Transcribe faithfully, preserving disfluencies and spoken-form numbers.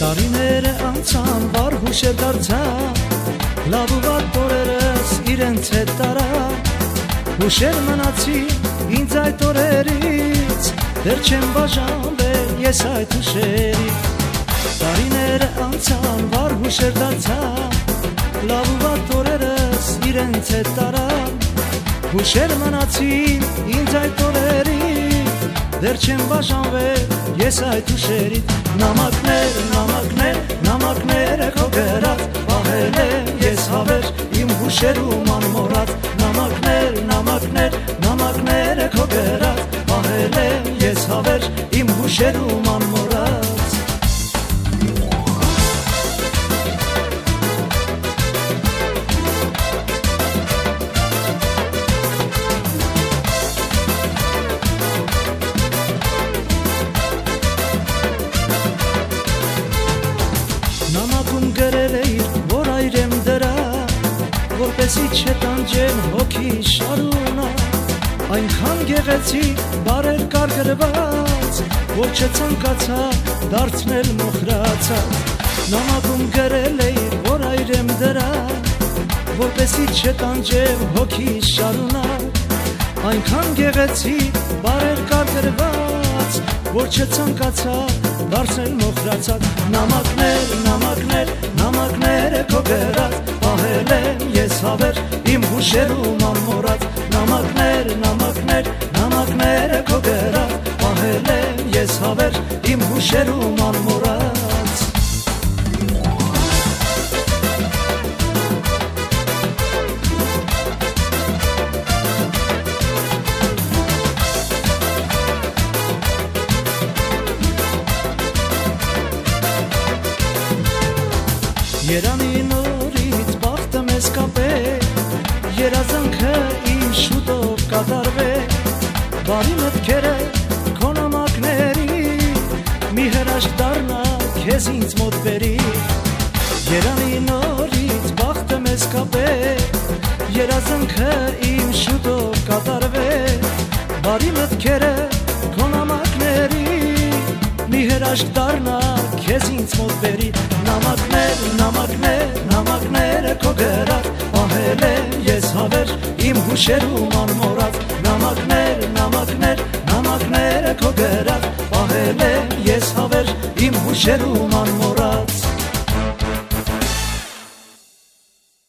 Տարիները անցան, վառ հուշեր դարձան, լավ ու վատ օրերս իրենց հետ տարա, հուշեր մնացին ինձ այդ օրերից, դեռ չեմ բաժանվել ես այդ հուշերից։ Տարիները անցան, վառ հուշեր դարձան, լավ ու վատ օրերս իրենց հետ տարա, հուշեր մնացին ինձ այդ օրերից, դեռ չեմ բաժանվել ես այդ հուշերից։ Նամակներ, նամակներ, նամակներ եք հոգերած, պահել եմ ես հավեր իմ հուշերում անմոռաց։ Նամակներ, նամակներ, նամակներ եք հոգերած, պահել եմ ես հավեր իմ հուշերում անմոռաց։ Նամակում գրել էիր, որ այրեմ դրա, որպեսի չտանջեմ հոգի շարունակ, այնքան գեղեցիկ բառեր կար գրված, որ չցանկացա դարձնել մոխրացած։ Նամակում գրել էիր, որ այրեմ դրա, որպեսի չտանջեմ հոգի շարունակ, այնքան գեղեցիկ բառեր կար գրված, որ չցանկացա դարձնել մոխրացած։ Նամակներ, նամակներ, նամակներ եք հոգերած, պահել եմ ես հավեր իմ հուշերում անմոռաց։ Նամակներ, նամակներ, նամակներ եք հոգերած, պահել եմ ես հավեր իմ հուշերում անմոռաց։ Երանի նորից բախտը մեզ կապել, երազանքը իմ շուտով կատարվել, բարի մտքերը քո նամակների, մի հրաշք դառնա քեզ ինձ մոտ բերի։ Երանի նորից բախտը մեզ կապել, երազանքը իմ շուտով կատարվել, բարի մտքերը քո նամակների, մի հրաշք դառնա քեզ ինձ մոտ բերի։ Նամակներ, նամակներ, նամակներ եք հոգերած, պահել եմ ես հավեր իմ հուշերում անմոռաց։ Նամակներ, նամակներ, նամակներ եք հոգերած, պահել եմ ես հավեր իմ հուշերում անմոռաց։